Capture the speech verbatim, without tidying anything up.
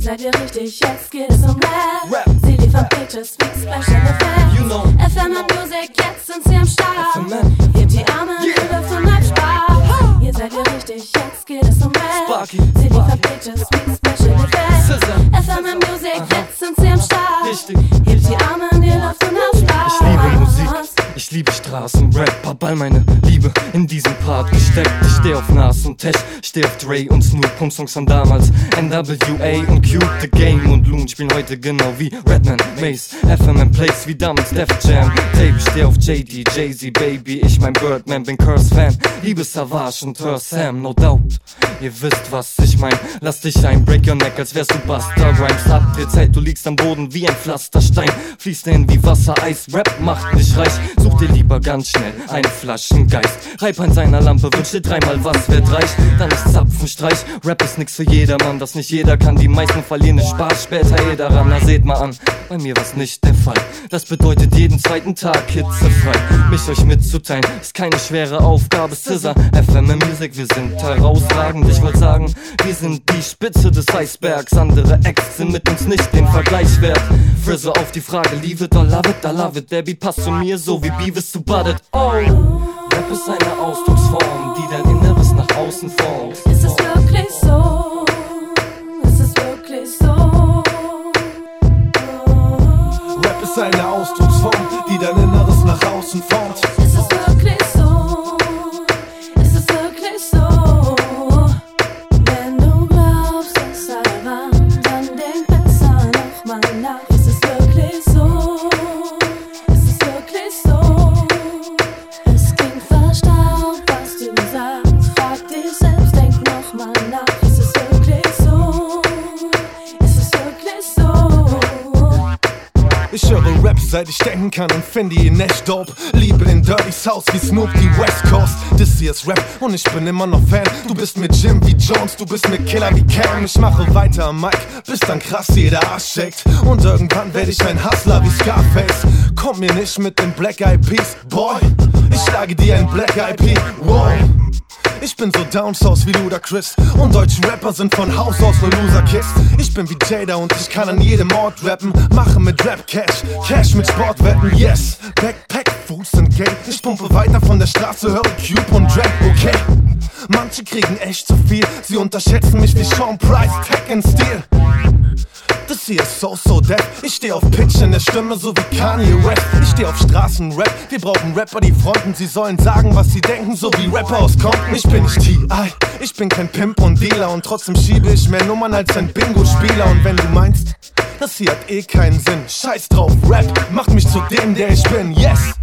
seid ihr richtig, jetzt geht es um Rap. Rap. Sie liefern Pitches wie Special Effects. You know. F M M Music, jetzt sind sie am Start. F M M. Hebt die Arme, Yeah. ihr dürft und habt Spaß. Ihr seid ihr richtig, jetzt geht es um Rap. Sparky. Sie liefern Pitches wie Special Effects. Scissor. F M M Music, jetzt sind sie am Start. Richtig. Hebt die Arme in die Luft und habt Spaß. Ich liebe Musik, ich liebe Straßenrap, hab all meine Liebe in diesem Part gesteckt. Ich steh auf Nas und Tech, steh auf Dre und Snoop, Pump-Songs von damals, N W A und Q, The Game und Loon spielen heute genau wie Redman, Mace, F M M Plays wie damals Def Jam, Tape, ich steh auf J D, Jay-Z, Baby, ich mein Birdman, bin Curse-Fan, liebe Savage und Hör Sam, no doubt. Ihr wisst, was ich mein, lass dich ein, break your neck, als wärst du Buster Rhymes. Habt ihr Zeit, du liegst am Boden wie ein Pflasterstein, fließt hin wie Wasser, Eis, Rap macht nicht reich. Such dir lieber ganz schnell einen Flaschengeist, reib an seiner Lampe, wünsch dir dreimal, was wird reich, dann ist Zapfenstreich. Rap ist nix für jedermann, das nicht jeder kann, die meisten verlieren den Spaß später eh daran. Na seht mal an, bei mir war's nicht der Fall, das bedeutet jeden zweiten Tag hitzefrei. Mich euch mitzuteilen, ist keine schwere Aufgabe, Scissor, F M M Music, wir sind herausragend. Ich wollte sagen, wir sind die Spitze des Eisbergs, andere Acts sind mit uns nicht den Vergleich wert. Frizzo auf die Frage, leave it or love it, I love it, der Beat passt zu mir so wie Beavis zu Butted. Oh, Rap ist eine Ausdrucksform, die dein Inneres nach außen formt. Ist es wirklich so? Ist es wirklich so? Rap ist eine Ausdrucksform, die dein Inneres nach außen formt. Ist es wirklich so? Ist es wirklich so? Wenn du glaubst, es sei wahr, dann denk besser nochmal nach. Ist es wirklich so? Ist es wirklich so? Es klingt verstaubt, was du sagst. Frag dich selbst, denk nochmal nach. Ist es wirklich so? Ist es wirklich so? Ich höre Rap, seit ich denken kann und finde ihn echt dope. Liebe den Dirty South wie Snoop, die West Coast. Das hier ist Rap und ich bin immer noch Fan. Du bist mit Jim wie Jones, du bist mit Killer wie Cam. Ich mache weiter am Mic, bis dann krass jeder Arsch shakt. Und irgendwann werde ich ein Hustler wie Scarface. Komm mir nicht mit den Black Eyed Peas, boy. Ich schlage dir ein Black Eyed Pea, wow. Ich bin so down south wie Ludacris und deutsche Rapper sind von Haus aus nur Loser-Kids. Ich bin wie Jada und ich kann an jedem Ort rappen. Mache mit Rap Cash, Cash mit Sportwetten, yes. Backpack, Fuß und Geld. Ich pumpe weiter von der Straße, höre Cube und Rap, okay. Manche kriegen echt zu viel, sie unterschätzen mich wie Sean Price, Tech and Steel. Das hier ist so, so dead. Ich steh auf Pitch in der Stimme, so wie Kanye West. Ich steh auf Straßenrap, wir brauchen Rapper, die fronten. Sie sollen sagen, was sie denken, so wie Rapper aus Compton. Ich bin nicht T I, ich bin kein Pimp und Dealer. Und trotzdem schiebe ich mehr Nummern als ein Bingo-Spieler. Und wenn du meinst, das hier hat eh keinen Sinn, scheiß drauf, Rap macht mich zu dem, der ich bin, yes.